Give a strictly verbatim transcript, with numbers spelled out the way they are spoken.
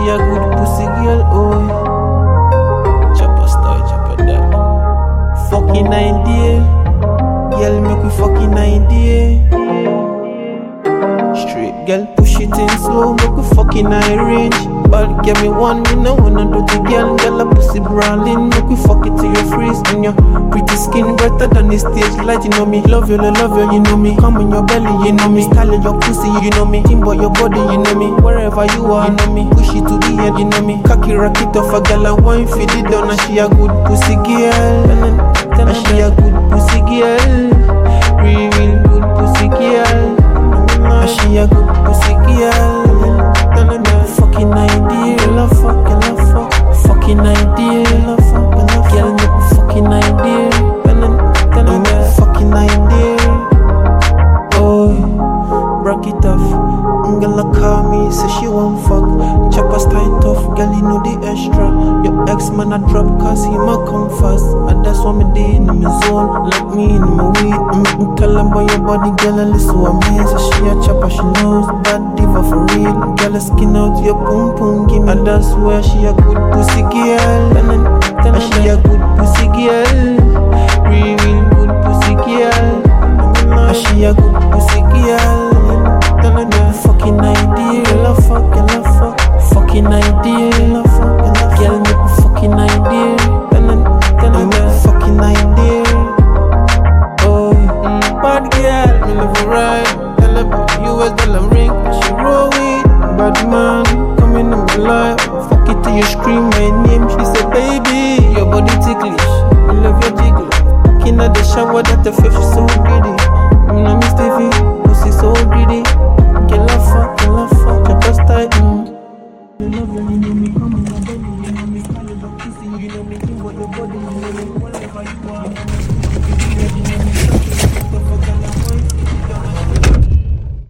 she a good pussy girl, oh. Chopper style, chopper that. Fucking idea, girl make we fucking idea. Straight girl push it in slow, make we fucking high range. But give me one, me no wanna do the girl, girl a pussy brawling, make we fuck it till you freeze. And your pretty skin brighter than the stage light, you know me. Love you, love you, you know me. Come on your belly, you know me. Style your pussy, you know me. Timber your body, you know me. Wherever you are, you know me. Push it to the end, you know me. Cocky rock it off a girl and wine feed it down, and she a good pussy girl. And she a good pussy girl, real, real good pussy girl. And she a good pussy girl. Fucking idea, love fuck, love fuck. Fucking idea, love fuck, love girl make fucking idea. Fucking idea. Oh, break it off. Girl call me, say she won't fuck. Chopper style tough, girl you know the extra. Your ex man a drop cause he ma come fast. And that's what me did in my zone. Like me in my weed. I make me tell her about your body, girl and listen what me. So she a chopper, she knows. Bad diva for real. Girl skin out your pum pum give me. And that's where she a good pussy girl. And she a good pussy girl. Real, real good pussy girl. And she a good pussy girl. Fucking idea, love fuck, love fuck. Fucking idea, love fuck, love girl make fucking idea. Fucking idea. Oh, mm, bad girl, me love her right. Tell her about U S dollar ring, she roll with. Bad man, come in my life. Fuck it till you scream my name. She said, baby, your body ticklish. Me love your jiggle. Fucking at the shower, that the fish is so greedy. I'm not Miss T V, pussy so greedy. Girl, I fuck, girl, I fuck, your best tight, mm. You love you, you know me, come on, my belly, you know me. Style your pussy, you know me. Do what your body, you know me. Whatever you want.